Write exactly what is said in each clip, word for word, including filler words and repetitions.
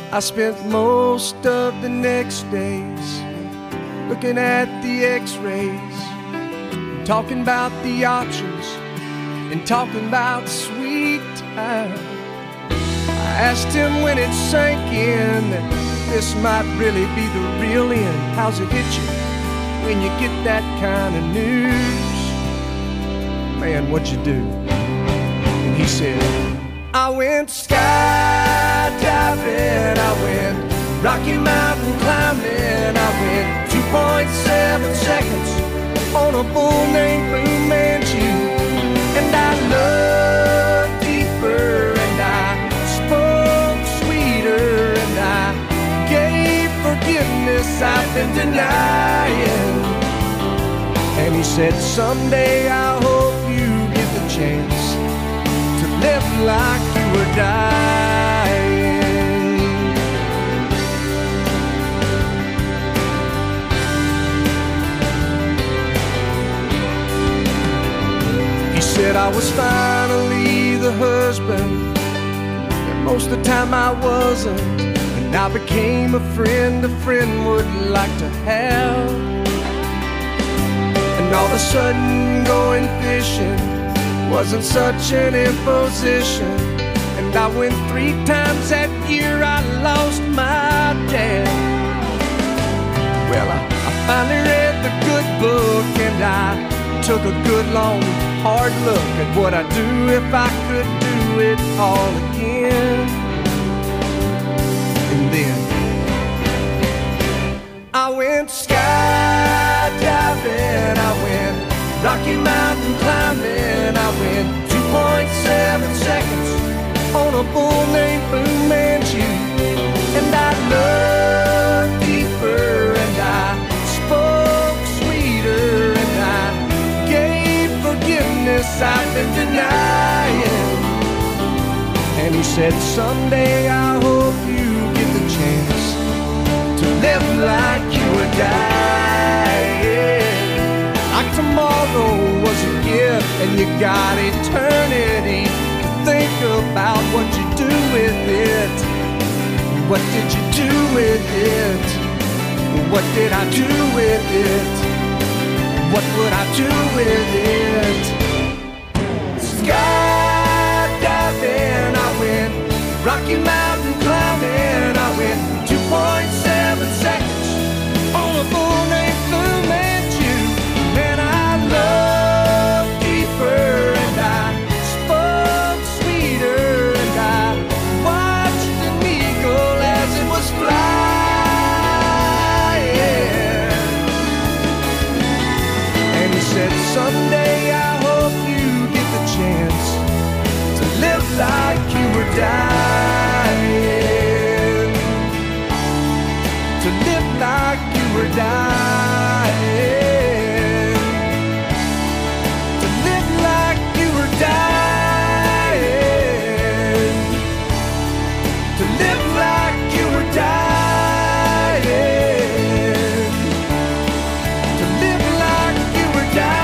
I spent most of the next days looking at the x-rays, talking about the options and talking about sweet time. I asked him when it sank in that this might really be the real end. How's it hit you when you get that kind of news? Man, what'd you do? And he said, I went skydiving, I went Rocky Mountain climbing, I went two point seven seconds on a bull named Fu Manchu. And I looked deeper and I spoke sweeter and I gave forgiveness I've been denying. And he said, someday I hope you get the chance to live like you were dying. He said I was finally the husband, and most of the time I wasn't. And I became a friend a friend would like to have. And all of a sudden going fishing wasn't such an imposition. And I went three times that year, I lost my dad. Well, I, I finally read the good book and I took a good long hard look at what I'd do if I could do it all again. And then I went skydiving, I went Rocky Mountain climbing, I went two point seven seconds on a bull named Fu Manchu. And I looked deeper and I spoke sweeter and I gave forgiveness I've been denying. And he said, someday I hope you get the chance to live like you were dying. Like tomorrow was a gift and you got eternity to think about what you do with it. What did you do with it? What did I do with it? What would I do with it? Skydiving, I went Rocky Mountain climbing, I went two point seven seconds on a bull named Fu Manchu. And I looked deeper and I spoke sweeter and I watched an eagle as it was flying. And he said, someday I hope you get the chance to live like you were dying. To live like you were dying. To live like you were dying. To live like you were dying. To live like you were dying.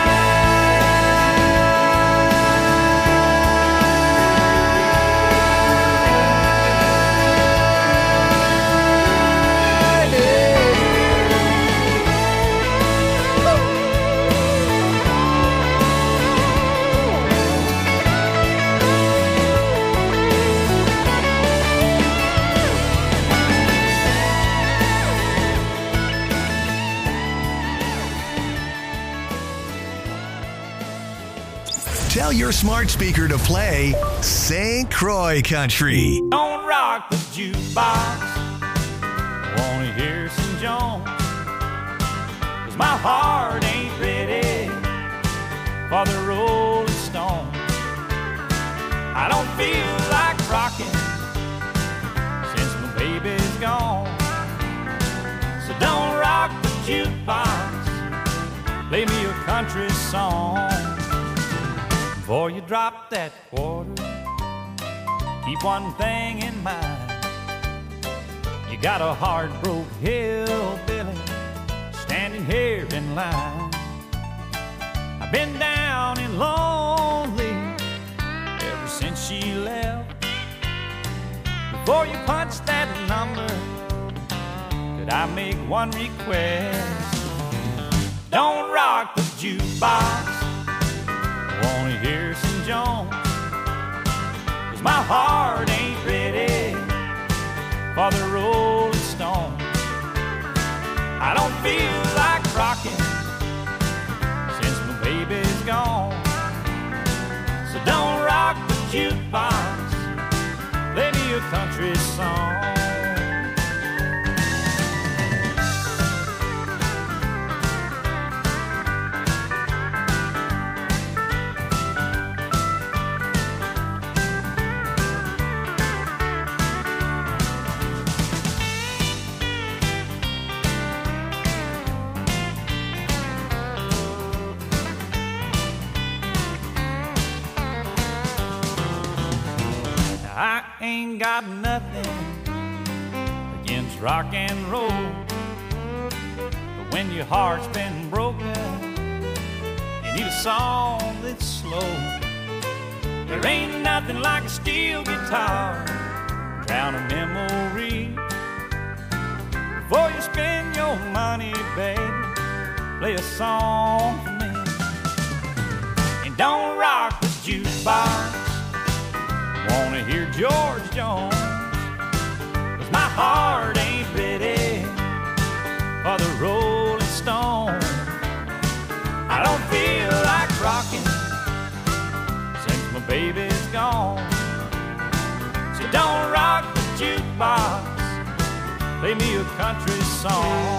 Tell your smart speaker to play Saint Croix Country. Don't rock the jukebox, I wanna hear some Jones, 'cause my heart ain't ready for the Rolling Stones. I don't feel like rocking since my baby's gone. So don't rock the jukebox, play me a country song. Before you drop that quarter, keep one thing in mind. You got a hard-broke hillbilly standing here in line. I've been down and lonely ever since she left. Before you punch that number, could I make one request? Don't rock the jukebox, I wanna hear some Jones, 'cause my heart ain't ready for the Rolling Stones. I don't feel like rocking since my baby's gone. So don't rock the jukebox, play me a country song. I ain't got nothing against rock and roll, but when your heart's been broken, you need a song that's slow. There ain't nothing like a steel guitar, drown a memory. Before you spend your money, baby, play a song for me. And don't rock the jukebox, wanna hear George Jones, 'cause my heart ain't ready for the Rolling Stones. I don't feel like rocking since my baby's gone. So don't rock the jukebox, play me a country song.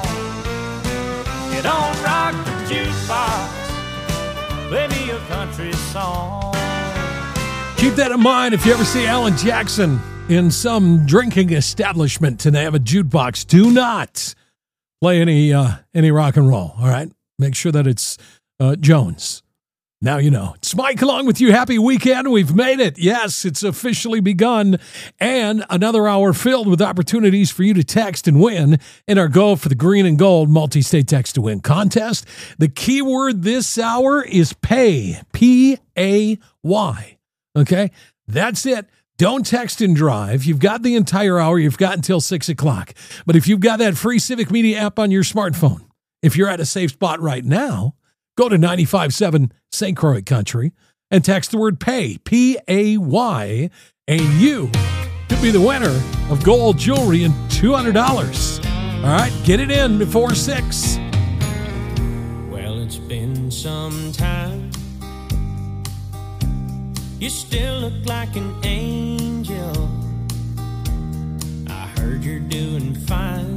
You don't rock the jukebox, play me a country song. Keep that in mind if you ever see Alan Jackson in some drinking establishment and they have a jukebox. Do not play any uh, any rock and roll, all right? Make sure that it's uh, Jones. Now you know. It's Mike along with you. Happy weekend. We've made it. Yes, it's officially begun. And another hour filled with opportunities for you to text and win in our Go for the Green and Gold multi-state text to win contest. The key word this hour is pay. P A Y. Okay, that's it. Don't text and drive. You've got the entire hour. You've got until six o'clock. But if you've got that free Civic Media app on your smartphone, if you're at a safe spot right now, go to ninety-five point seven Saint Croix Country and text the word pay, P A Y, and you could be the winner of gold jewelry and two hundred dollars. All right, get it in before six. Well, it's been some time. You still look like an angel. I heard you're doing fine.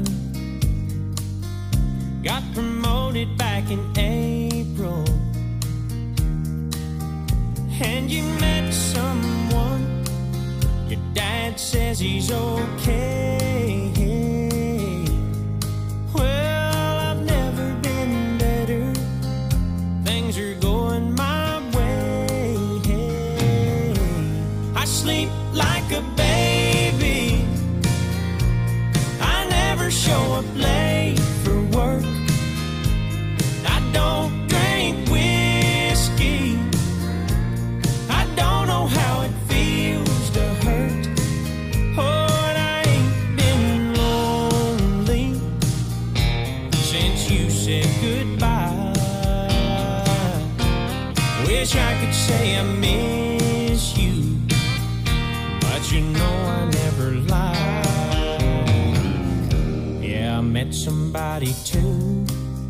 Got promoted back in April, and you met someone. Your dad says he's okay. Well, I've never been better. Things are going my way. I sleep like a baby. I never show up late for work. I don't drink whiskey. I don't know how it feels to hurt. Oh, and I ain't been lonely since you said goodbye. Wish I could say I miss you, but you know I never lie. Yeah, I met somebody too.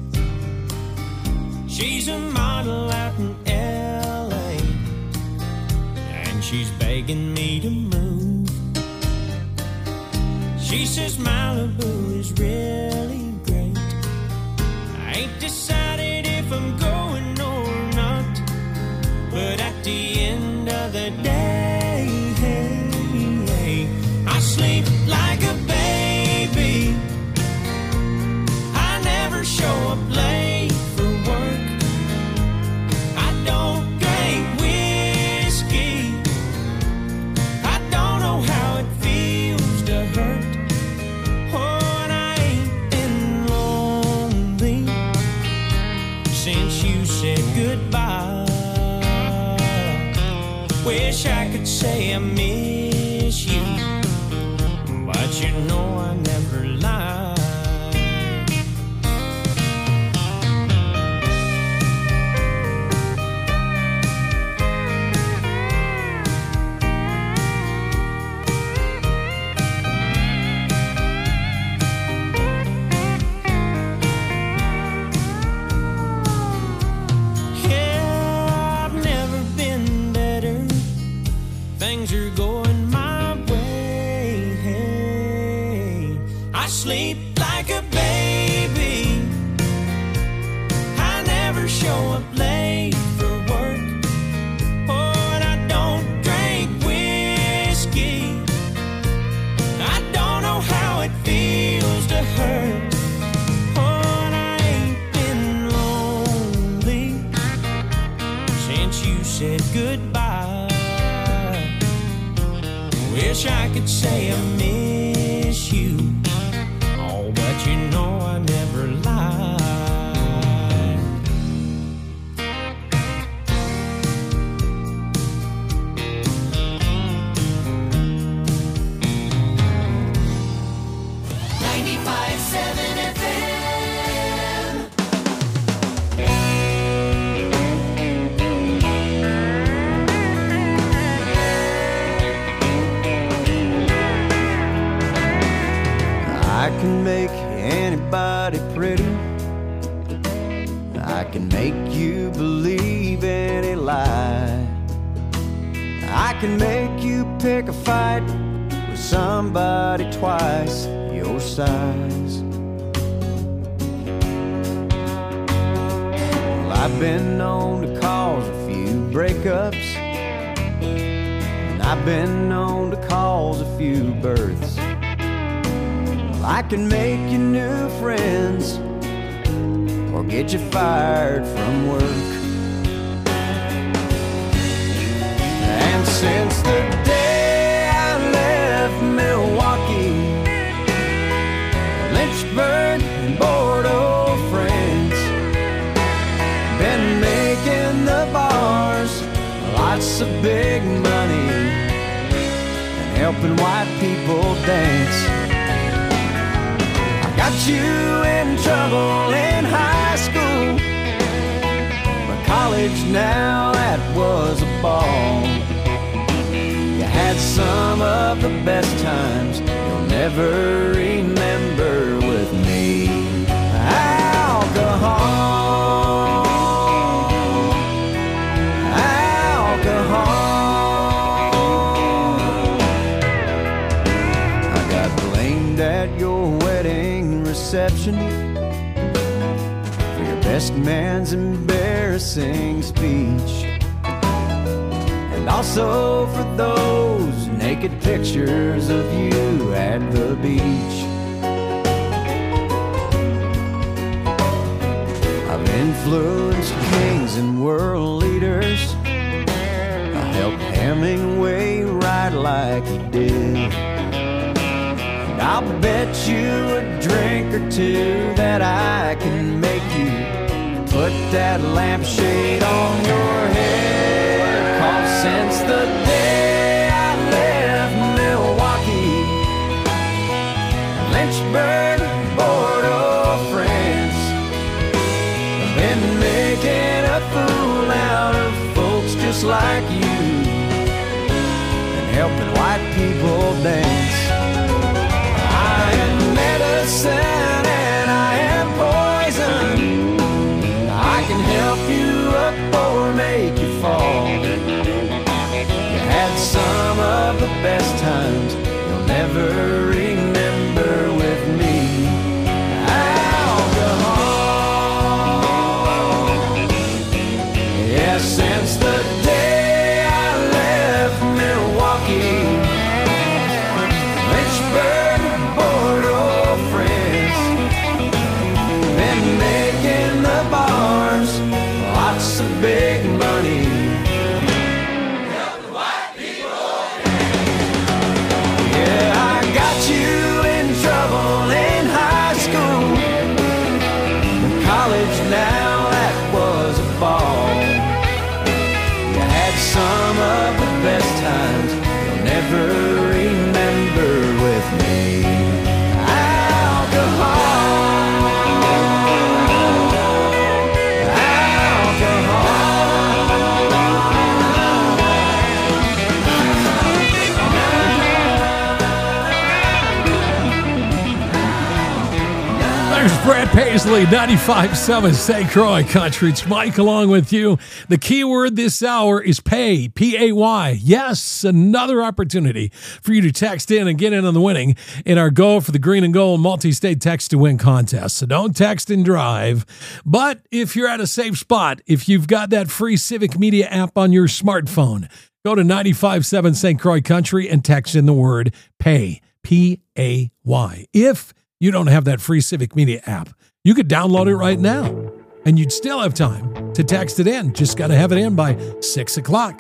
She's a model out in L A, and she's begging me to move. She says Malibu is really great. I ain't decided if I'm going or not, but at the end of the day, I sleep like a baby. I never show up late for work. I don't drink whiskey. I don't know how it feels to hurt. Oh, and I ain't been lonely since you said goodbye. Wish I could say I miss you, I sleep like a baby. I never show up late for work. Oh, and I don't drink whiskey. I don't know how it feels to hurt. Oh, and I ain't been lonely since you said goodbye. Wish I could say I miss you. Oh, but you know I never lied. ninety-five seven F M. I can make anybody pretty. I can make you believe any lie. I can make you pick a fight with somebody twice your size. Well, I've been known to cause a few breakups, and I've been known to cause a few births. I can make you new friends or get you fired from work. And since the day I left Milwaukee, Lynchburg and Bordeaux, France, been making the bars lots of big money and helping white people dance. Got you in trouble in high school, but college now, that was a ball. You had some of the best times you'll never remember with me. Alcohol, alcohol. I got blamed at your wedding reception for your best man's embarrassing speech, and also for those naked pictures of you at the beach. I've influenced kings and world leaders. I helped Hemingway write like he did. I'll bet you a drink or two that I can make you put that lampshade on your head. 'Cause since the day I left Milwaukee, Lynchburg, Bordeaux, France, I've been making a fool out of folks just like you and helping white people dance. I am medicine and I am poison. I can help you up or make you fall. You had some of the best times you'll never remember with me. Alcohol. Yeah, since the day I left Milwaukee, Lynchburg, Bordeaux, France, been making the bars lots of big money. Help the white people. Yeah, I got you in trouble in high school. In college now, that was a ball. You had some of the best times you'll never remember with me. Alcohol, alcohol. There's Brett Paisley, ninety-five point seven Saint Croix Country. It's Mike along with you. The key word this hour is pay, P A Y. Yes, another opportunity for you to text in and get in on the winning in our Go for the Green and Gold multi-state text to win contest. So don't text and drive. But if you're at a safe spot, if you've got that free Civic Media app on your smartphone, go to ninety-five point seven Saint Croix Country and text in the word pay, P A Y. If you don't have that free Civic Media app, you could download it right now, and you'd still have time to text it in. Just got to have it in by six o'clock.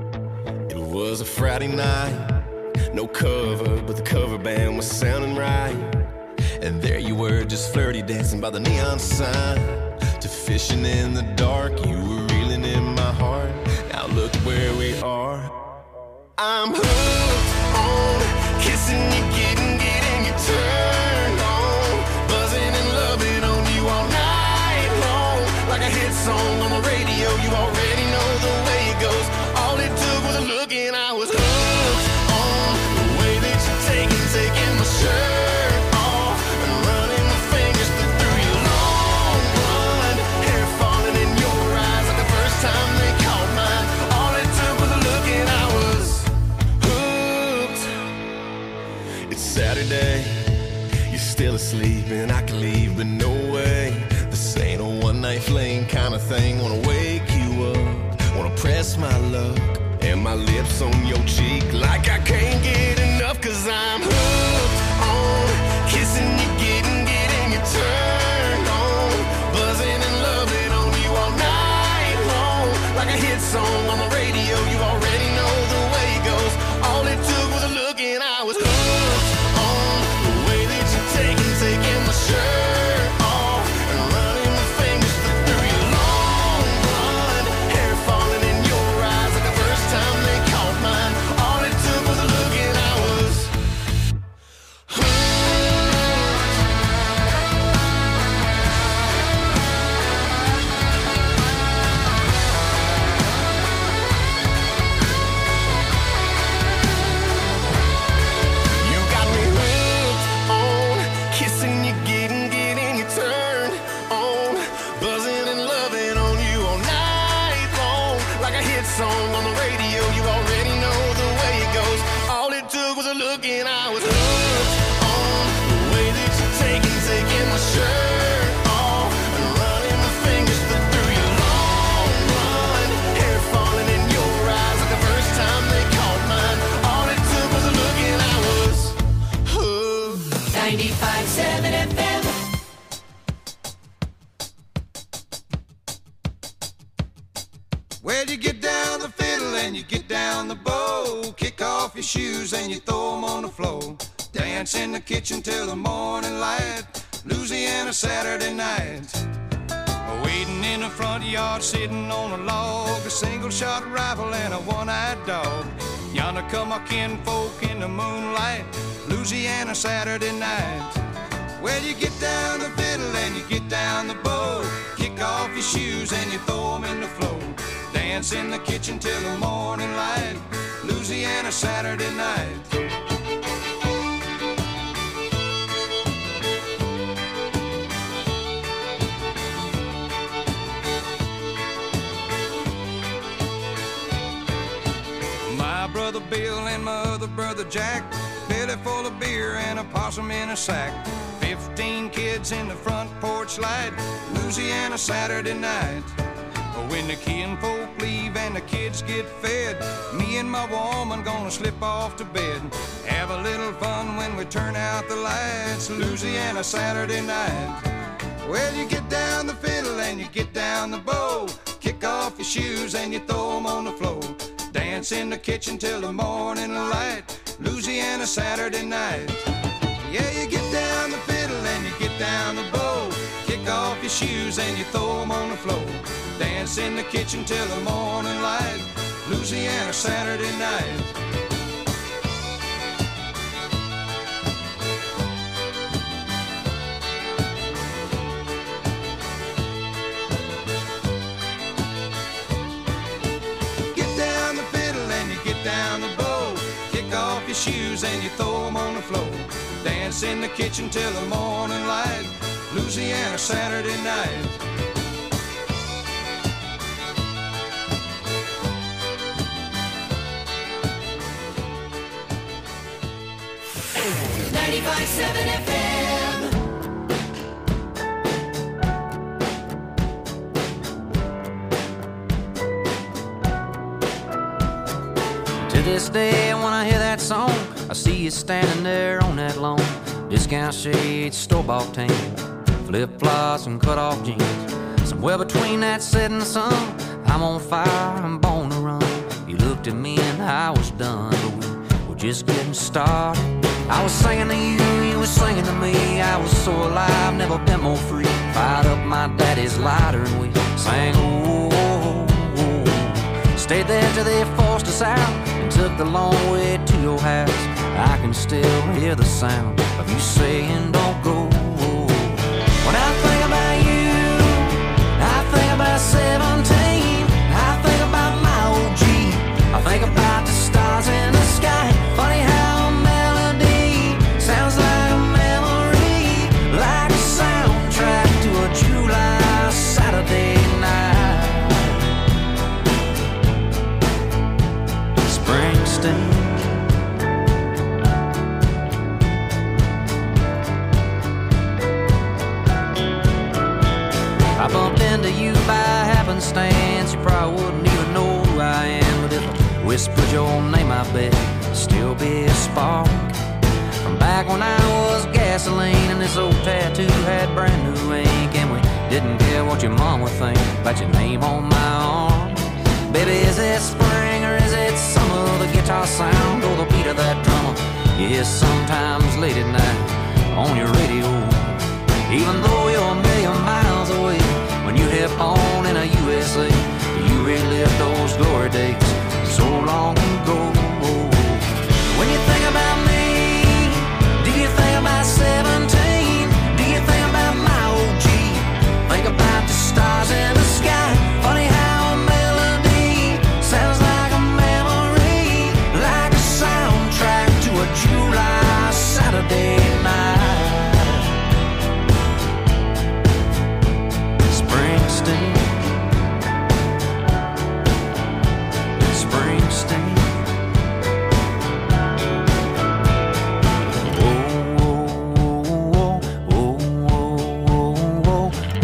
It was a Friday night, no cover, but the cover band was sounding right. And there you were, just flirty dancing by the neon sign. To fishing in the dark, you were reeling in my heart. Now look where we are. I'm hooked on kissing you, getting, getting your turn on, buzzing and loving on you all night long. Like a hit song on the radio, you already know the way it goes. All it took was a look and I was hooked on the way that you're taking, taking my shirt off and running my fingers through your long blonde hair falling in your eyes like the first time they caught mine. All it took was a look and I was hooked. It's Saturday, you're still asleep and I can leave, but no way. This ain't a one-night fling kind of thing. Wanna wake you up, wanna press my luck and my lips on your cheek like I can't get enough, cause I'm hooked on kissing you, getting, getting your turn on, buzzing and loving on you all night long. Like a hit song on the radio, you already know the way it goes. All it took was a look and I was hooked on the way that you're taking, taking my shirt off and running my fingers through your long blonde hair falling in your eyes like the first time they caught mine. All it took was a look and I was hooked. You got me hooked on kissing you, getting, getting you turned on, buzzing and loving on you all night long. Like a hit song on the radio, you already know the way it goes. All it took was a look and I was hooked on the way that you're taking, taking my shirt off and running my fingers through your long blonde hair falling in your eyes like the first time they caught mine. All it took was a look and I was hooked. ninety-five point seven F M. Well, you get down the fiddle and you get down the bow, kick off your shoes and you throw 'em on the floor, dance in the kitchen till the morning light, Louisiana Saturday night. Waiting in the front yard, sitting on a log, a single-shot rifle and a one-eyed dog. Yonder come our kinfolk in the moonlight, Louisiana Saturday night. Well, you get down the fiddle and you get down the bow, kick off your shoes and you throw 'em in the floor, dance in the kitchen till the morning light, Louisiana Saturday night. My brother Bill and my other brother Jack, belly full of beer and a possum in a sack, fifteen kids in the front porch light, Louisiana Saturday night. When the kinfolk leave and the kids get fed, me and my woman gonna slip off to bed, have a little fun when we turn out the lights, Louisiana Saturday night. Well, you get down the fiddle and you get down the bow, kick off your shoes and you throw 'em on the floor, dance in the kitchen till the morning light, Louisiana Saturday night. Yeah, you get down the fiddle and you get down the bow, kick off your shoes and you throw 'em on the floor, dance in the kitchen till the morning light, Louisiana Saturday night. Get down the fiddle and you get down the bow, kick off your shoes and you throw 'em on the floor, dance in the kitchen till the morning light, Louisiana Saturday night. ninety-five seven F M. To this day, when I hear that song, I see you standing there on that lawn. Discount shades, store-bought tan, flip-flops and cut-off jeans. Somewhere between that setting sun, I'm on fire, I'm born to run. You looked at me and I was done, but we were just getting started. I was singing to you, you were singing to me. I was so alive, never been more free. Fired up my daddy's lighter and we sang, oh, oh, oh. Stayed there till they forced us out and took the long way to your house. I can still hear the sound of you saying don't go. When I think about you, I think about seventeen. I think about my old Jeep. I think about the stars in the sky. Funny how a melody sounds like a memory, like a soundtrack to a July Saturday night. Springsteen. I bumped into you by happenstance. You probably wouldn't even know who I am, but if I whispered your name, I bet it'd still be a spark from back when I was gasoline and this old tattoo had brand new ink, and we didn't care what your mom would think about your name on my arm. Baby, is it spring or is it summer? The guitar sound or the beat of that drummer you hear sometimes late at night on your radio. Even though you're a million miles away, when you hit on in a U S A, you relive those glory days so long ago. When you think about me, do you think about seventeen? Do you think about my old Jeep? Think about the stars in the sky. Funny how a melody sounds like a memory, like a soundtrack to a July Saturday night. Springsteen, Springsteen. Oh, oh, oh, oh, oh,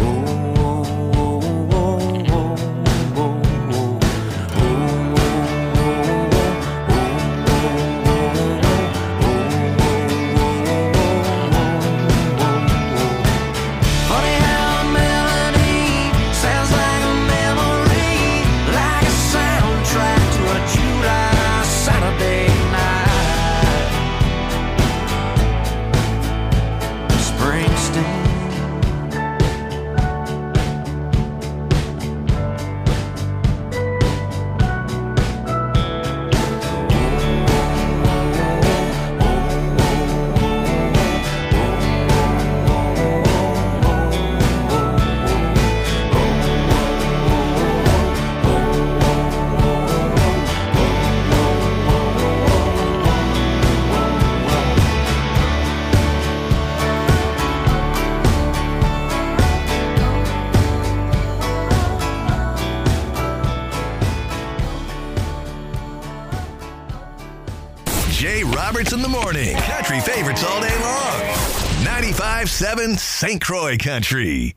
funny how a melody sounds like a memory, like a soundtrack to a July Saturday night. Springsteen. Jay Roberts in the morning. Country favorites all day long. ninety-five seven Saint Croix Country.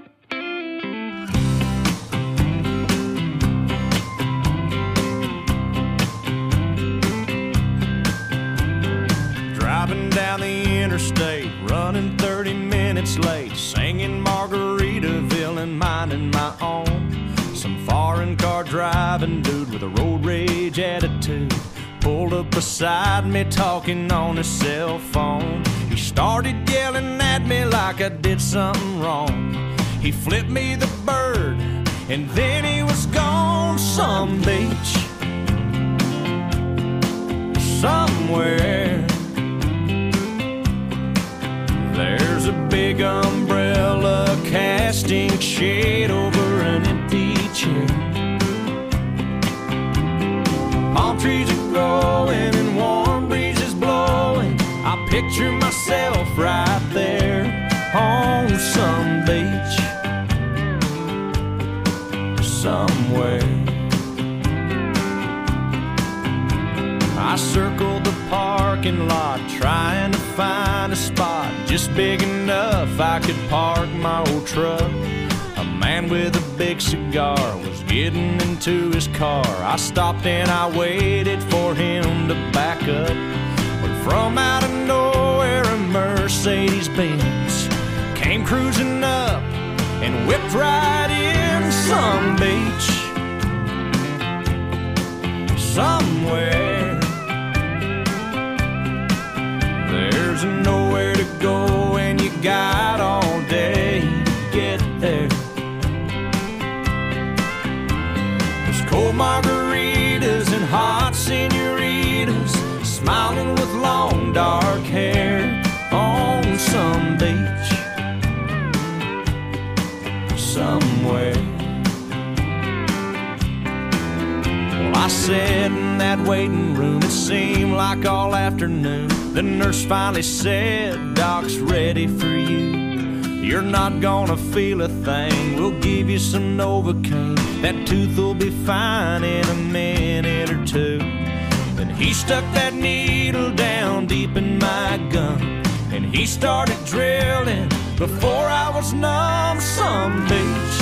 Driving down the interstate, running thirty minutes late, singing Margaritaville and minding my own. Some foreign car driving dude with a road rage attitude pulled up beside me talking on his cell phone. He started yelling at me like I did something wrong. He flipped me the bird and then he was gone. Some beach somewhere, there's a big umbrella casting shade over an empty chair. Palm trees are growing and warm breezes blowing. I picture myself right there on some somewhere. I circled the parking lot trying to find a spot just big enough I could park my old truck. A man with a big cigar was getting into his car. I stopped and I waited for him to back up. When from out of nowhere a Mercedes Benz came cruising up and whipped right in some beach somewhere. There's nowhere to go and you got all day to get there. There's cold margaritas and hot senoritas smiling with long dark hair on some beach somewhere. Well, I sat in that waiting room, it seemed like all afternoon. The nurse finally said, "Doc's ready for you. You're not gonna feel a thing. We'll give you some Novocaine. That tooth will be fine in a minute or two." Then he stuck that needle down deep in my gum, and he started drilling before I was numb. Some beach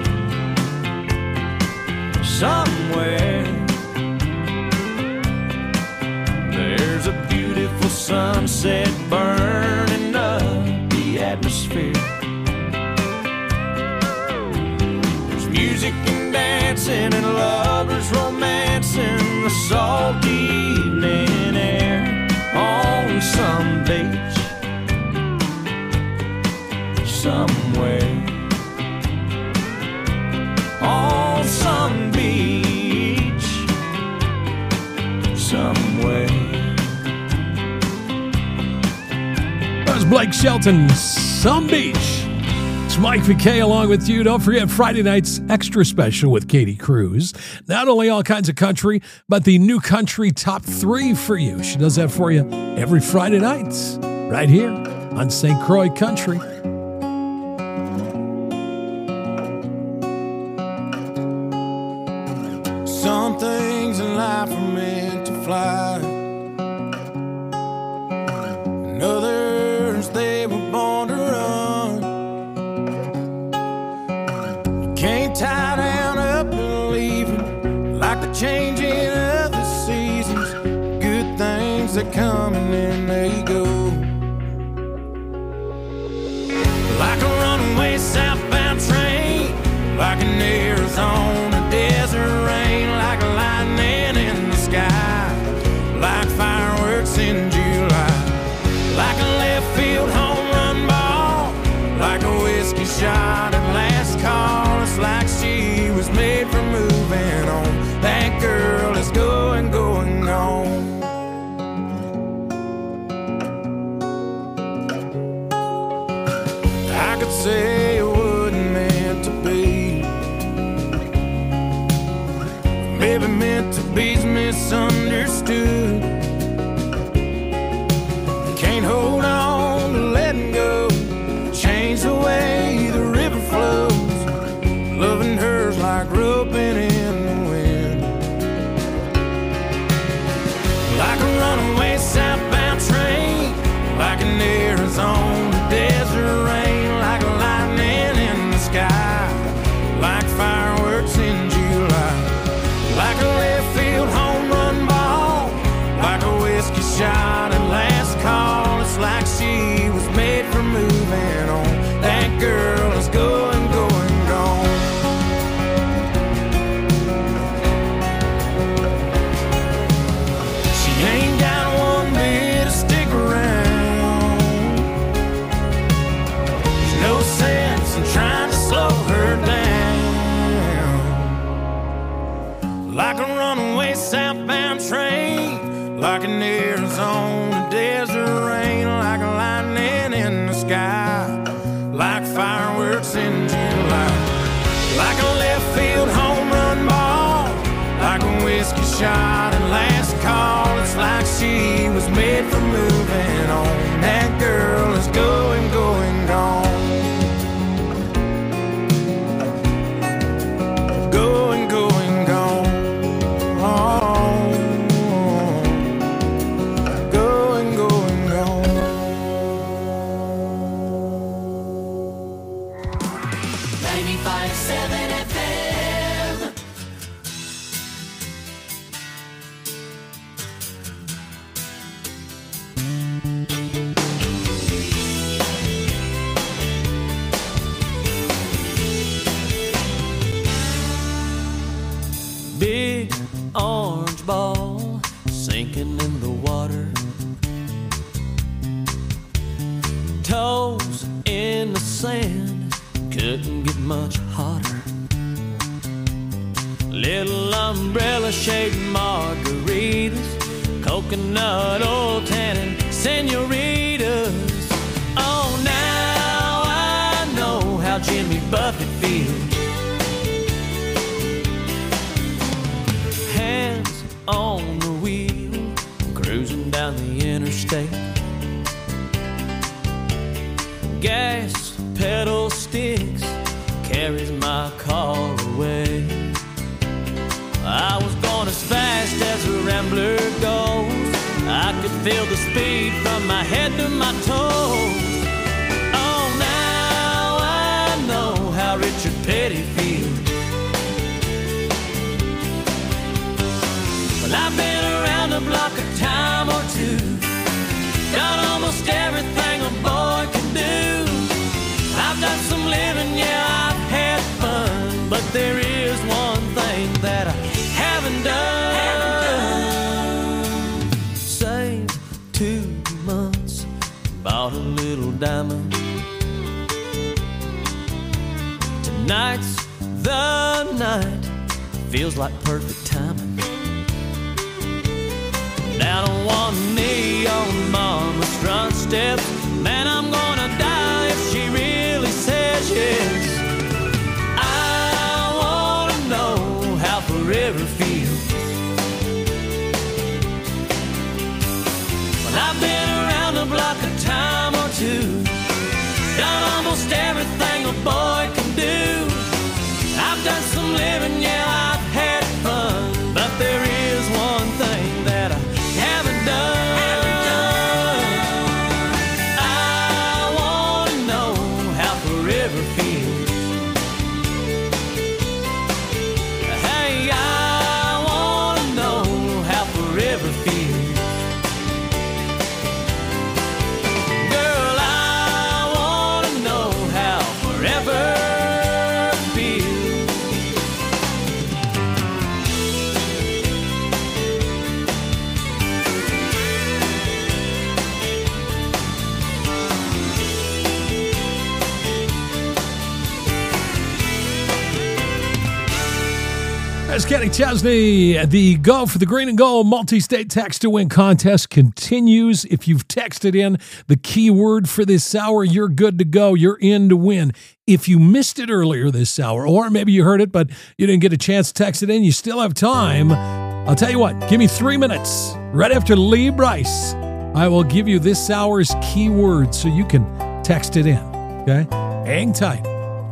somewhere. There's a beautiful sunset burning up the atmosphere. There's music and dancing and lovers romancing the salty evening air on some beach somewhere. On some beach somewhere. That was Blake Shelton, Some Beach. It's Mike V K along with you. Don't forget Friday night's extra special with Katie Cruz. Not only all kinds of country, but the new country top three for you. She does that for you every Friday night right here on Saint Croix Country. Some things in life are meant to fly, and others they were born to run. You can't tie down up and leave it, like the changing of the seasons. Good things that come and then they go, like a runaway southbound train, like an Arizona desert rain, like lightning in the sky, like fireworks in July, like a left field home run ball, like a whiskey shot at last call. It's like she was made for moving on. That girl is going, going on. I could say it wasn't meant to be, maybe meant to be's misunderstood. Can't hold on to letting go, change the way the river flows. Loving her's like roping in the wind, like a runaway southbound train, like an Arizona desert rain, like lightning in the sky, like fireworks in July, like a left field home run ball, like a whiskey shot at last call. It's like she was made for moving on. That girl is going, going, gone. She ain't got one bit to stick around. There's no sense in trying to slow her down, like a runaway southbound train, like an Arizona desert rain, like lightning in the sky, like fireworks in July, like a left field home run ball, like a whiskey shot at last call. It's like she was made for moving on. That girl is going, going, gone. Going toes in the sand, couldn't get much hotter. Little umbrella-shaped margaritas, coconut oil tanning senoritas. Oh, now I know how Jimmy Buffett feels. Hands on the wheel, cruising down the interstate. Gas pedal sticks, carries my car away. I was going as fast as a rambler goes. I could feel the speed from my head to my toes. Oh, now I know how Richard Petty feels. Well, I've been around the block a time or two, done almost everything a boy can do. I've done some living, yeah, I've had fun, but there is one thing that I haven't done. Haven't done. Saved two months, bought a little diamond. Tonight's the night, feels like perfect timing. Down on one knee on mama's front steps, man, I'm gonna die if she really says yes. I wanna know how forever feels. Well, I've been around the block a time or two, done almost everything a boy can do. I've done some living, yeah, I've had fun, but there is one thing that I haven't done. Haven't done. I wanna know how forever feels. Hey, I wanna know how forever feels. Girl, I wanna know how forever feels. There's Kenny Chesney. The Go for the Green and Gold multi-state text to win contest continues. If you've texted in the keyword for this hour, you're good to go. You're in to win. If you missed it earlier this hour, or maybe you heard it but you didn't get a chance to text it in, you still have time. I'll tell you what, give me three minutes. Right after Lee Brice, I will give you this hour's keyword so you can text it in. Okay? Hang tight.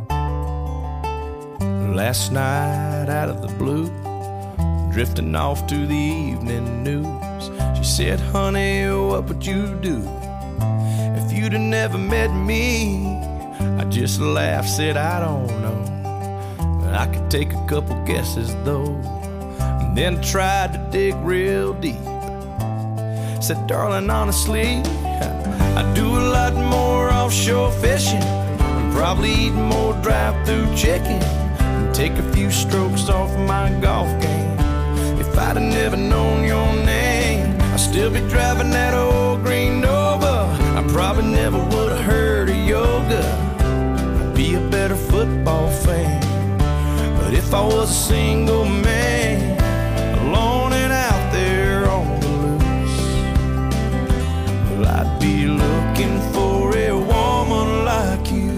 Last night out of the blue, drifting off to the evening news, she said, honey, what would you do if you'd have never met me? I just laughed, said, I don't know, I could take a couple guesses though. And then tried to dig real deep, said, darling, honestly, I do a lot more offshore fishing, probably eat more drive-through chicken, take a few strokes off my golf game. If I'd have never known your name, I'd still be driving that old green Nova. I probably never would have heard of yoga. I'd be a better football fan. But if I was a single man, alone and out there on the loose, well, I'd be looking for a woman like you.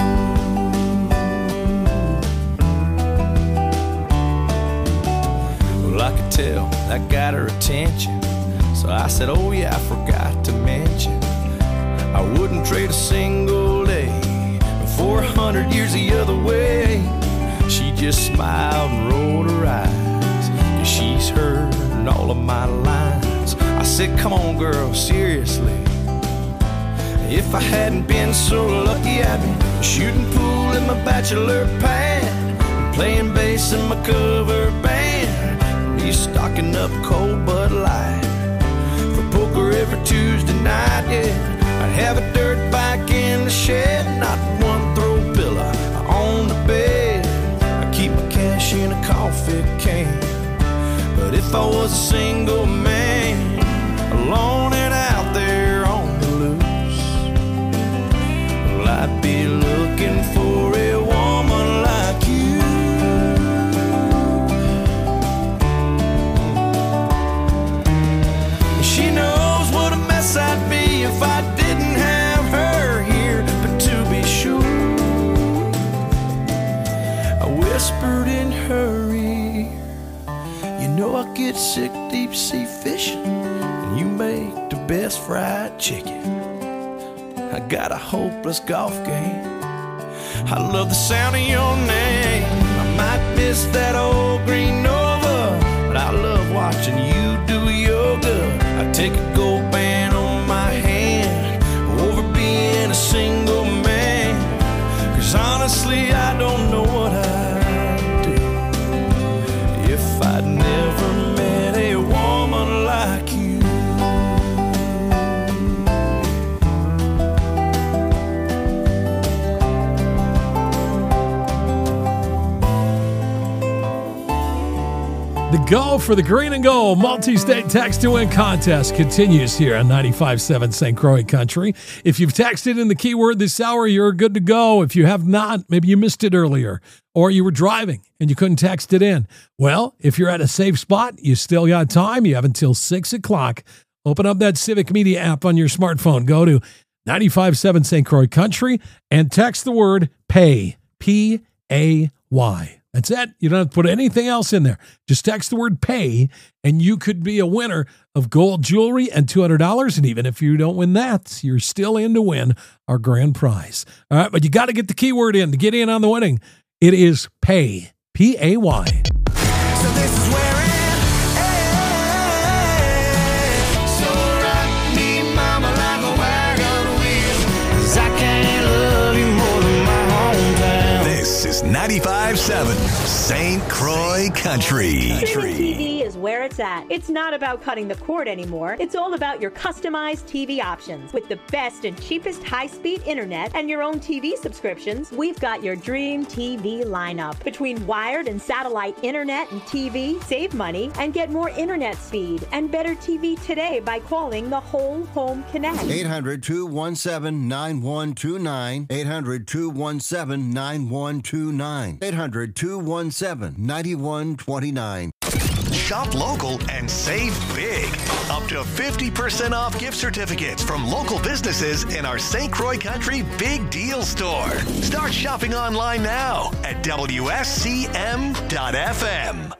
I could tell that got her attention, so I said, oh yeah, I forgot to mention, I wouldn't trade a single day for a hundred years the other way. She just smiled and rolled her eyes, and she's heard all of my lines. I said, come on girl, seriously, if I hadn't been so lucky, I'd be shooting pool in my bachelor pad, and playing bass in my cover band, be stocking up cold Bud Light for poker every Tuesday night, yeah. I'd have a dirt bike in the shed, not one throw pillow on the bed. I keep my cash in a coffee can. But if I was a single man, alone and out there on the loose, sea fishing, and you make the best fried chicken. I got a hopeless golf game. I love the sound of your name. I might miss that old green Nova, but I love watching you do yoga. I take a gold band on my hand over being a single man, 'cause honestly I don't know what I'd do if I'd never met a woman like you. The Go for the Green and Gold multi-state text to win contest continues here on ninety-five point seven Saint Croix Country. If you've texted in the keyword this hour, you're good to go. If you have not, maybe you missed it earlier, or you were driving and you couldn't text it in. Well, if you're at a safe spot, you still got time. You have until six o'clock. Open up that Civic Media app on your smartphone. Go to ninety-five point seven Saint Croix Country and text the word PAY, P A Y. That's it. You don't have to put anything else in there. Just text the word PAY, and you could be a winner of gold jewelry and two hundred dollars. And even if you don't win that, you're still in to win our grand prize. All right, but you got to get the keyword in to get in on the winning. It is PAY, P A Y. So this is where it ends. So rock me, mama, like a wagon wheel, 'cause I can't love you more than my hometown. This is ninety-five point seven Saint Croix Country. Streaming T V is where it's at. It's not about cutting the cord anymore. It's all about your customized T V options. With the best and cheapest high-speed internet and your own T V subscriptions, we've got your dream T V lineup. Between wired and satellite internet and T V, save money and get more internet speed and better T V today by calling the Whole Home Connect. eight hundred, two one seven, nine one two nine. eight hundred, two one seven, nine one two nine. eight hundred, two one seven, nine one two nine. Shop local and save big. Up to fifty percent off gift certificates from local businesses in our Saint Croix Country Big Deal Store. Start shopping online now at W S C M dot F M.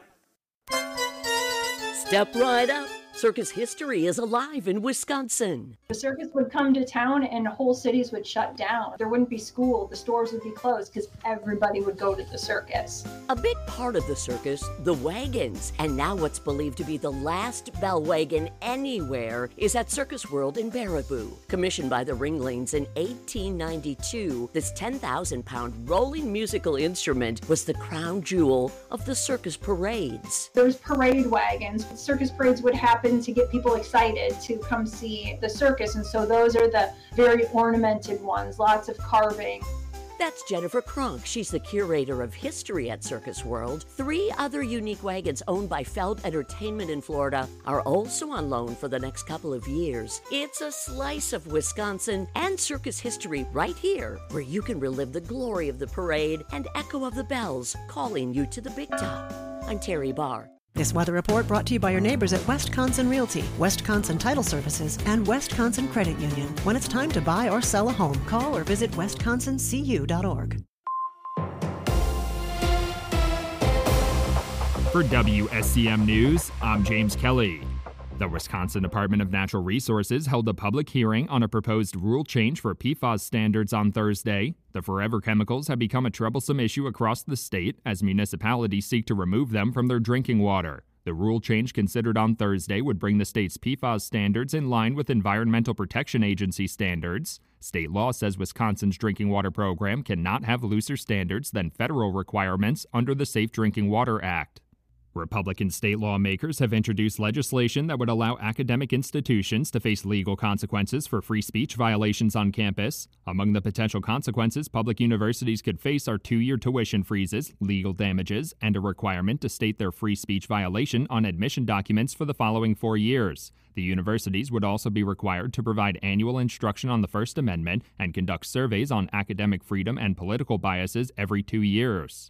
Step right up. Circus history is alive in Wisconsin. The circus would come to town and whole cities would shut down. There wouldn't be school, the stores would be closed because everybody would go to the circus. A big part of the circus, the wagons, and now what's believed to be the last bell wagon anywhere is at Circus World in Baraboo. Commissioned by the Ringlings in eighteen ninety-two, this ten thousand pound rolling musical instrument was the crown jewel of the circus parades. There's parade wagons. Circus parades would happen to get people excited to come see the circus, and so those are the very ornamented ones, lots of carving. That's Jennifer Kronk. She's the curator of history at Circus World. Three other unique wagons owned by Feld Entertainment in Florida are also on loan for the next couple of years. It's a slice of Wisconsin and circus history right here, where you can relive the glory of the parade and echo of the bells calling you to the big top. I'm Terry Barr. This weather report brought to you by your neighbors at Wisconsin Realty, Wisconsin Title Services, and Wisconsin Credit Union. When it's time to buy or sell a home, call or visit wisconsin c u dot org. For W S C M News, I'm James Kelly. The Wisconsin Department of Natural Resources held a public hearing on a proposed rule change for P FAS standards on Thursday. The forever chemicals have become a troublesome issue across the state as municipalities seek to remove them from their drinking water. The rule change considered on Thursday would bring the state's P FAS standards in line with Environmental Protection Agency standards. State law says Wisconsin's drinking water program cannot have looser standards than federal requirements under the Safe Drinking Water Act. Republican state lawmakers have introduced legislation that would allow academic institutions to face legal consequences for free speech violations on campus. Among the potential consequences public universities could face are two-year tuition freezes, legal damages, and a requirement to state their free speech violation on admission documents for the following four years. The universities would also be required to provide annual instruction on the First Amendment and conduct surveys on academic freedom and political biases every two years.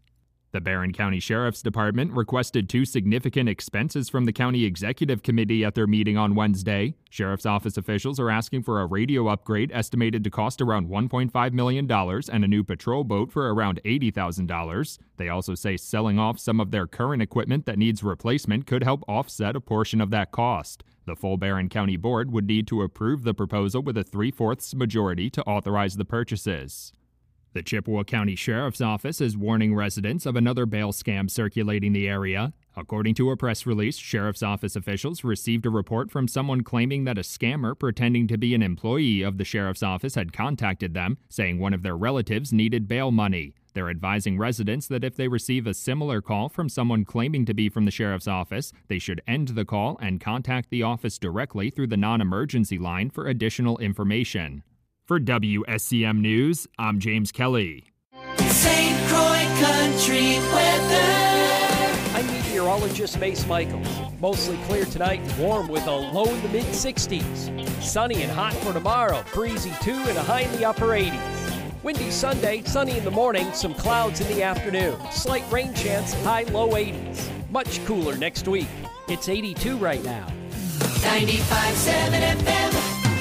The Barron County Sheriff's Department requested two significant expenses from the County Executive Committee at their meeting on Wednesday. Sheriff's Office officials are asking for a radio upgrade estimated to cost around one point five million dollars and a new patrol boat for around eighty thousand dollars. They also say selling off some of their current equipment that needs replacement could help offset a portion of that cost. The full Barron County Board would need to approve the proposal with a three-fourths majority to authorize the purchases. The Chippewa County Sheriff's Office is warning residents of another bail scam circulating the area. According to a press release, Sheriff's Office officials received a report from someone claiming that a scammer pretending to be an employee of the Sheriff's Office had contacted them, saying one of their relatives needed bail money. They're advising residents that if they receive a similar call from someone claiming to be from the Sheriff's Office, they should end the call and contact the office directly through the non-emergency line for additional information. For W S C M News, I'm James Kelly. Saint Croix Country Weather. I'm meteorologist Mace Michaels. Mostly clear tonight and warm with a low in the mid sixties. Sunny and hot for tomorrow, breezy too and a high in the upper eighties. Windy Sunday, sunny in the morning, some clouds in the afternoon. Slight rain chance, high low eighties. Much cooler next week. It's eighty-two right now. ninety-five point seven F M.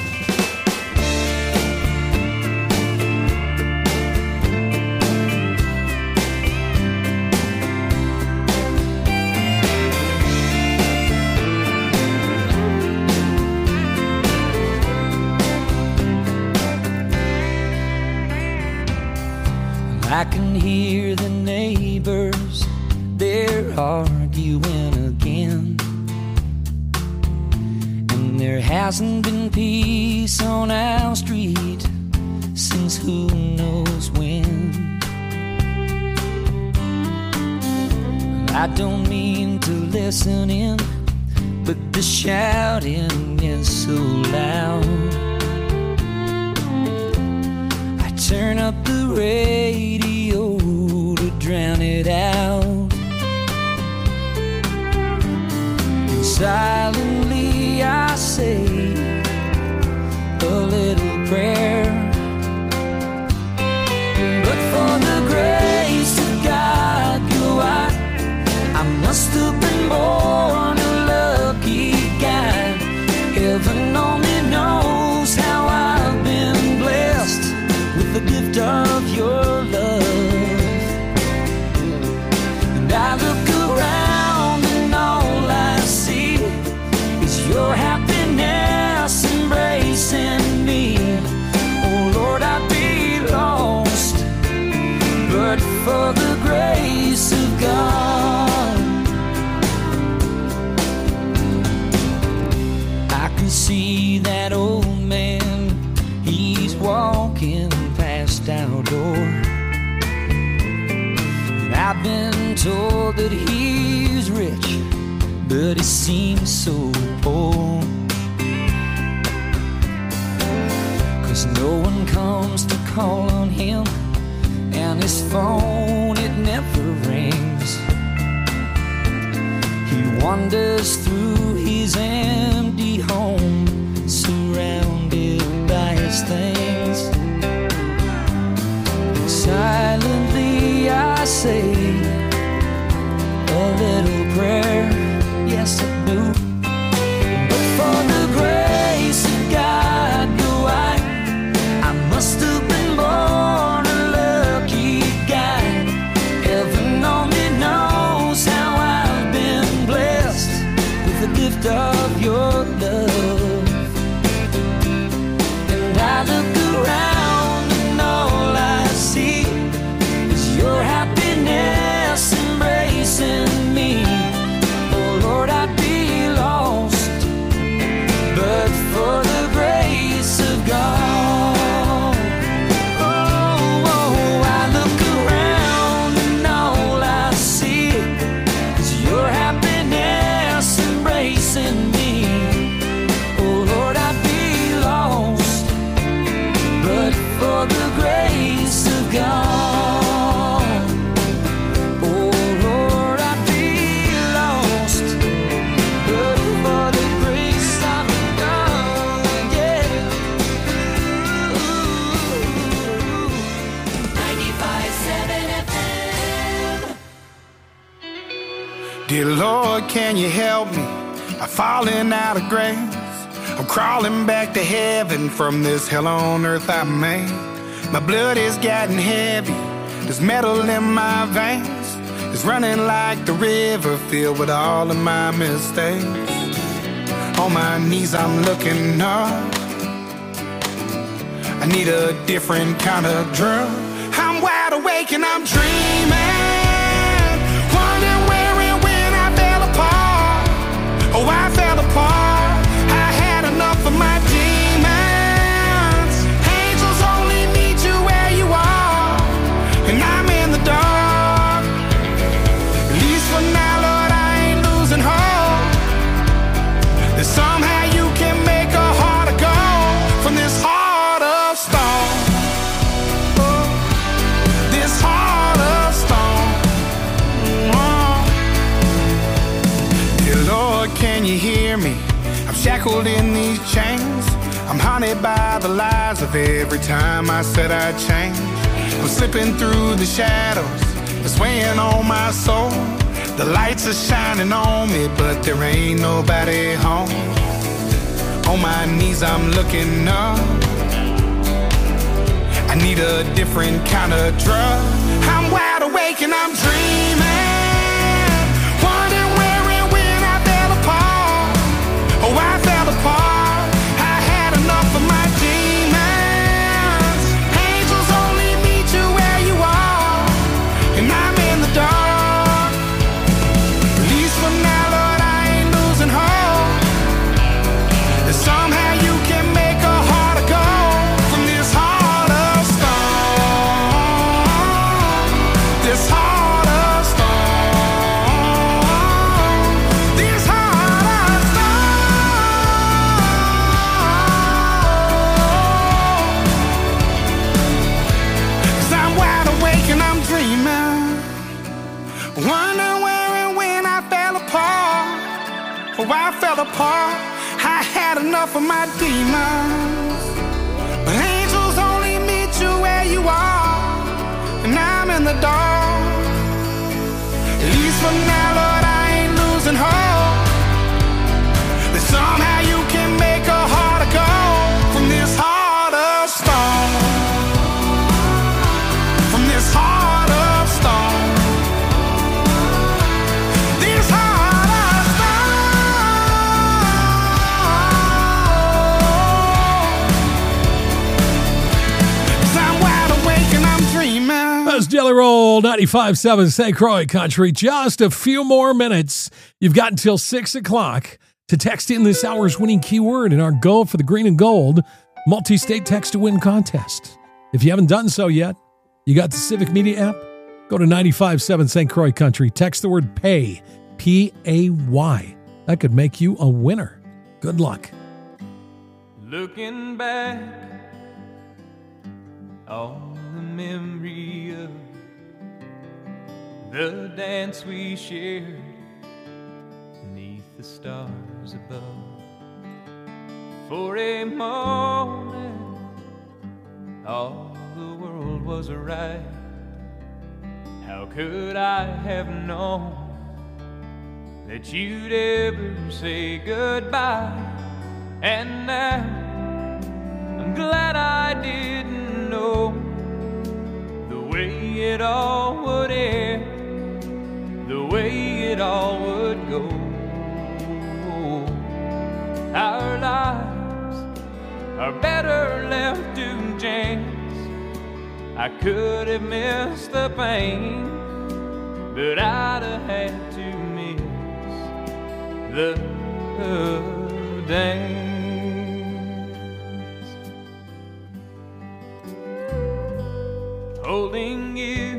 I can hear the neighbors, they're arguing again. And there hasn't been peace on our street since who knows when. I don't mean to listen in, but the shouting is so loud. I turn up the radio to drown it out. And silently I say a little prayer. But for the grace of God, you are, I must have been born a lucky guy. Heaven only knows how I've been blessed with the gift of your love. And I look around and all I see is your happiness embracing me. Oh Lord, I'd be lost but for the grace of God. I can see that old man, he's walking past our door. And I've been told that he's rich, but he seems so poor. 'Cause no one comes to call on him, and his phone, it never rings. He wanders through his empty home, surrounded by his things. And silently I say a little prayer, yes I do. But for the grace of God, go I, I must have been born a lucky guy. Heaven only knows how I've been blessed with the gift of your love. And I look around and all I see is your happiness embracing me. Oh Lord, I'd be lost but for the grace of God. Oh, oh, I look around and all I see is your happiness embracing me. Oh Lord, I'd be lost but for the grace of God. Oh Lord, I'd be lost but for the grace of God. Yeah. ninety-five point seven F M. Dear Lord, can you help me? I'm falling out of grace. I'm crawling back to heaven from this hell on earth I made. My blood is getting heavy. There's metal in my veins. It's running like the river filled with all of my mistakes. On my knees I'm looking up. I need a different kind of drug. I'm wide awake and I'm dreaming, wondering where and when I fell apart. Oh, I fell apart. I had enough of my demons. Angels only meet you where you are, and I'm in the dark. At least for now, Lord, I ain't losing hope that somehow you can make a heart of gold from this heart of stone. Oh, this heart of stone. Oh. Dear Lord, can you hear me? I'm shackled in these chains. I'm haunted by the lies of every time I said I'd change. I'm slipping through the shadows, it's weighing on my soul. The lights are shining on me, but there ain't nobody home. On my knees I'm looking up. I need a different kind of drug. I'm wide awake and I'm dreaming, wondering where and when I fell apart. Oh, I fell apart. I had enough of my demons. Angels only meet you where you are, and I'm in the dark. At least for now, Lord, I ain't losing hope that somehow you can make a heart of gold from this heart of stone. This heart of stone. This heart of stone. 'Cause I'm wide awake and I'm dreaming, wondering where and when I fell apart. Oh, I fell apart. I had enough of my demons. But angels only meet you where you are, and I'm in the dark. At least for now, Lord, I ain't losing hope that somehow you can make a heart of gold from this heart of stone. From this heart of stone. This heart of stone. 'Cause I'm wide awake and I'm dreaming. That's Jelly Roll, ninety-five point seven Saint Croix Country. Just a few more minutes. You've got until six o'clock to text in this hour's winning keyword in our Go for the Green and Gold multi-state text-to-win contest. If you haven't done so yet, you got the Civic Media app? Go to ninety-five point seven Saint Croix Country. Text the word PAY, P A Y. That could make you a winner. Good luck. Looking back on the memory of the dance we shared beneath the stars above. For a moment, all the world was right. How could I have known that you'd ever say goodbye? And now I'm glad I didn't know the way it all would end, the way it all would go. Our lives are better left to chance. I could have missed the pain, but I'd have had to miss the dance. Holding you,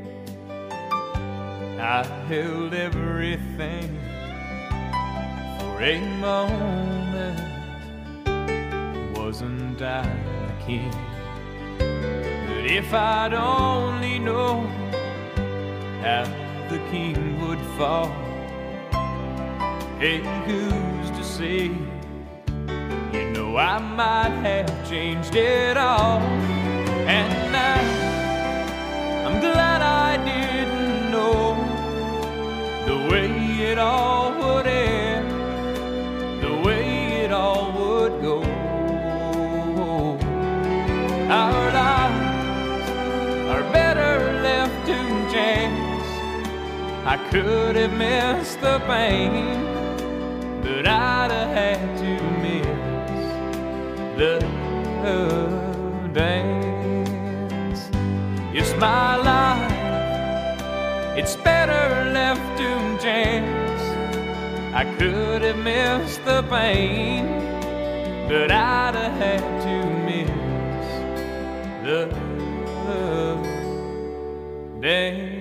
I held everything for a moment. Wasn't I the king? But if I'd only known how the king would fall, hey, who's to say? You know I might have changed it all. And now I'm glad I didn't know the way I could have missed the pain, but I'd have had to miss the dance. It's my life, it's better left to chance. I could have missed the pain, but I'd have had to miss the dance.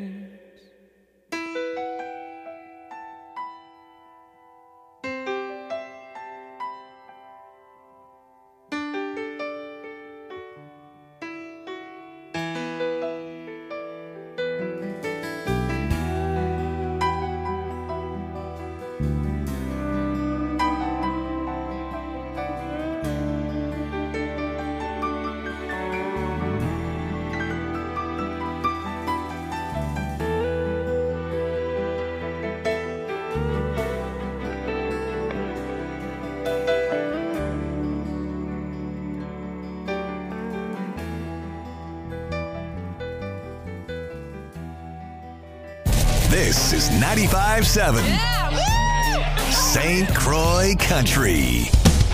This is ninety-five seven Saint Croix Country.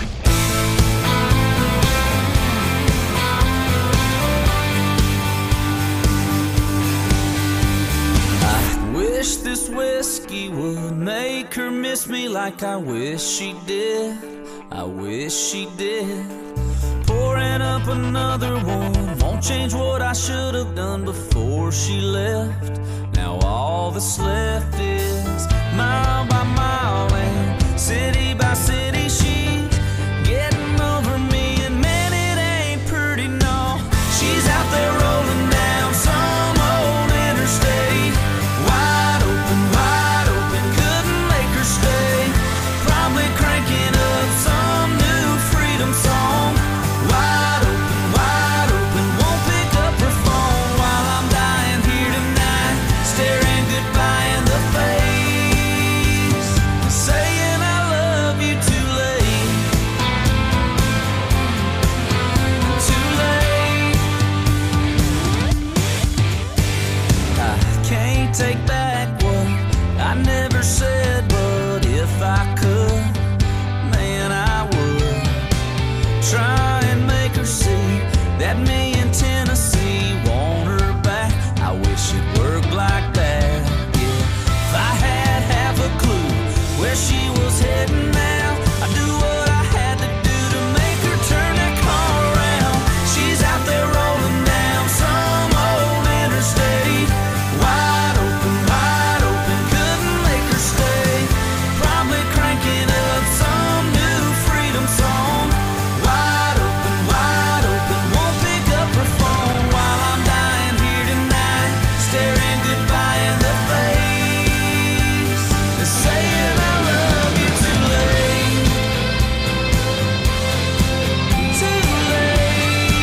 I wish this whiskey would make her miss me like I wish she did. I wish she did. Pouring up another one won't change what I should have done before she left. Now all that's left is mile by mile and city by city. She's getting over me, and man, it ain't pretty, no. She's out there rolling down some old interstate, wide open, wide open, couldn't make her stay. Probably cranking up some new freedom song. Wide open, wide open, won't pick up her phone while I'm dying here tonight, staring goodbye in the face, saying I love you too late, too late. I can't take back what I never said, but if I could, man, I would try and make her see that me in Tennessee want her back. I wish it worked like that. If I had half a clue where she was heading now, I'd do what I had to do to make her turn that car around. She's out there rolling down some old interstate, wide open, wide open, couldn't make her stay. Probably cranking up some new freedom song. Wide open, wide open, won't pick up her phone while I'm dying here tonight, staring goodbye in the face, saying I love you too late, too late.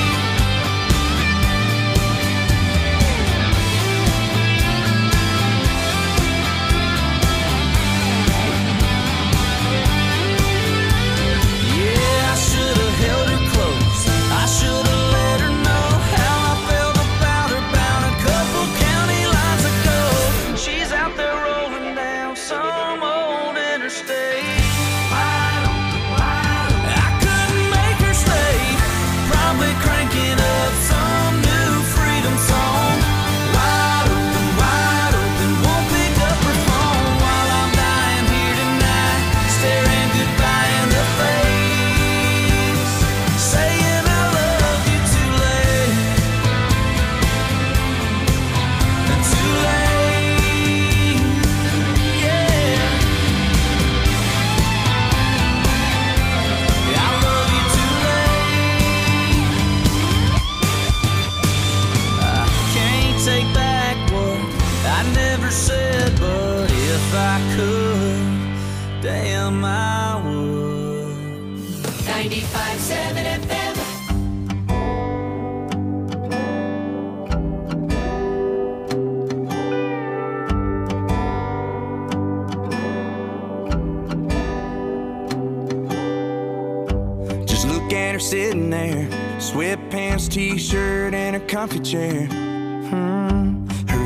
Yeah, I should have held her close, I should have let her know how I felt about her bound a couple county lines ago. She's out there rolling down some old interstate, wide open, wide open. I couldn't make her stay, probably cranking up some new freedom song. Wide open, wide open, won't pick up her phone while I'm dying here tonight, staring goodbye in the face, saying I love you too late, too late, yeah. I love you too late. I can't take back what I never said, but if I could, damn, I would. ninety-five seven F M. Just look at her sitting there, sweatpants, t-shirt, and a comfy chair. Hmm. Her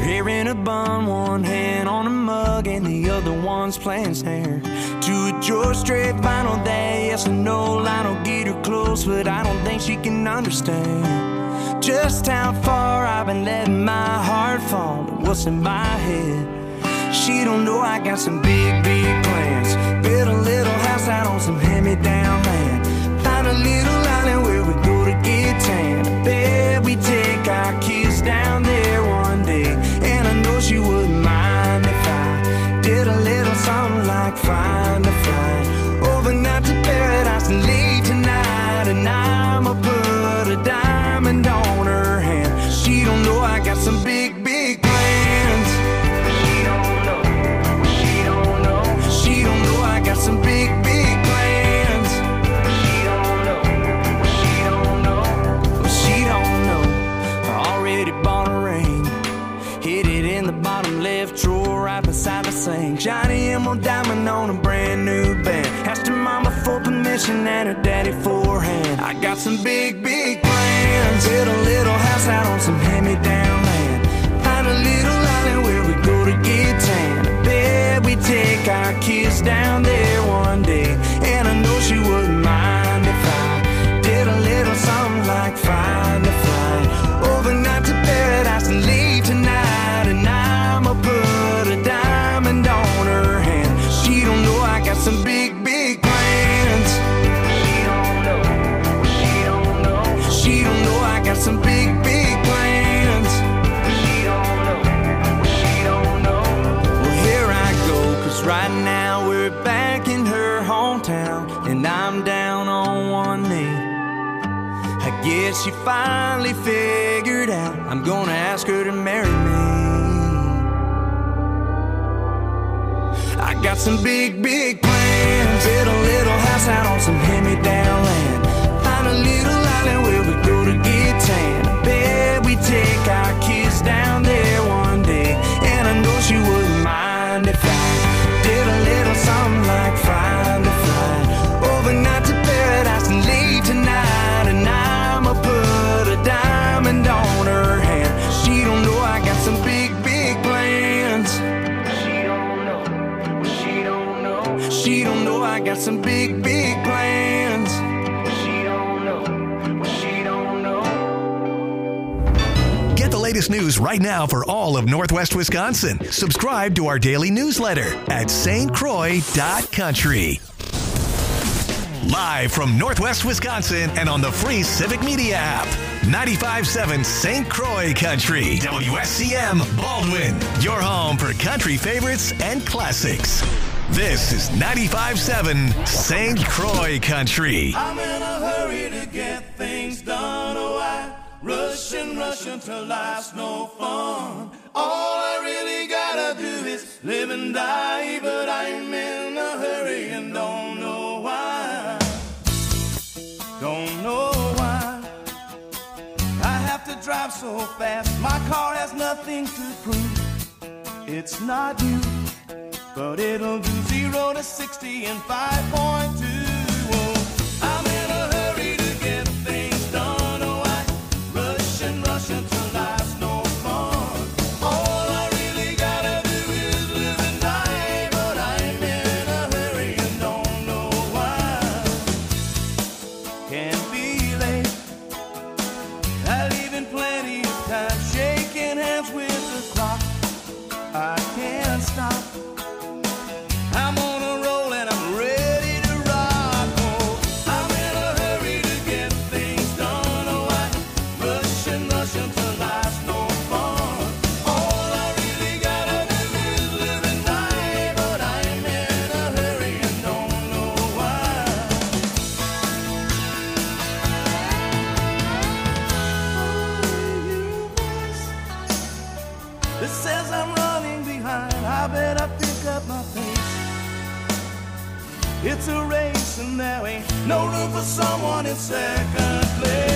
hair in a bun, one hand on a mug, and the other one's playing snare. To a George Strait vinyl that yes or no line will get her close, but I don't think she can understand just how far I've been letting my heart fall to what's in my head. She don't know I got some big, big plans. Build a little house out on some hand-me-down land. Find a little island where we go to get tan. I bet we take our kids down there one day, and I know she wouldn't mind if I did a little something like find a flight overnight to paradise and leave tonight. And I'ma put a diamond on her hand. She don't know I got some big, big plans. She don't know, she don't know, she don't know I got some big, big plans. She don't know, she don't know, she don't know. I already bought a ring, hid it in the bottom left drawer right beside the sink. Shiny emerald diamond on a brand new band. Asked her mama for permission and her daddy for a hand. I got some big, big plans. Build a little house out on some hand-me-down land. Find a little island where we go to get tan. I bet we take our kids down there one day, and I know she wouldn't mind if I did a little something like find a flight overnight to paradise and leave tonight. And I'ma put a diamond on her hand. She don't know I got some big, big plans. She don't know, she don't know, she don't know I got some big, big plans. She don't know, she don't know. Well, here I go, cause right now we're back in her hometown, and I'm down on one knee. I guess she finally figured out I'm gonna ask her to marry me. I got some big, big plans. Build a little house out on some hand-me-down land. Find a little island where we go to get tan. I bet we take our kids down there one day, and I know she wouldn't mind if I did a little something like find a flight overnight to paradise and leave tonight. And I'ma put a diamond on her hand. She don't know I got some big, big plans. She don't know, she don't know, she don't know I got some big, big plans. She don't know, she don't know. Get the latest news right now for all of Northwest Wisconsin. Subscribe to our daily newsletter at S T Croix dot country. Live from Northwest Wisconsin and on the free Civic Media app. ninety-five point seven Saint Croix Country. W S C M Baldwin. Your home for country favorites and classics. This is ninety-five point seven Saint Croix Country. I'm in a hurry to get things done. Oh, I rush and rush until life's no fun. All I really gotta do is live and die, but I'm in a hurry and don't know why. Don't know why I have to drive so fast. My car has nothing to prove. It's not you, but it'll do zero to sixty in five point two. Oh, I'm in a hurry to get things done. Oh, I rush and rush until life's no fun. All I really gotta do is live and die, but I'm in a hurry and don't know why. Can't be late. I leave in plenty of time, shaking hands with the clock. I can't stop. I'm on a roll and I'm ready to rock. Oh, I'm in a hurry to get things done. Oh, I rush and rush until life's no fun. All I really gotta do is live and die, but I'm in a hurry and don't know why. It says I'm running behind. I better pick up my pace. It's a race and there ain't no room for someone in second place.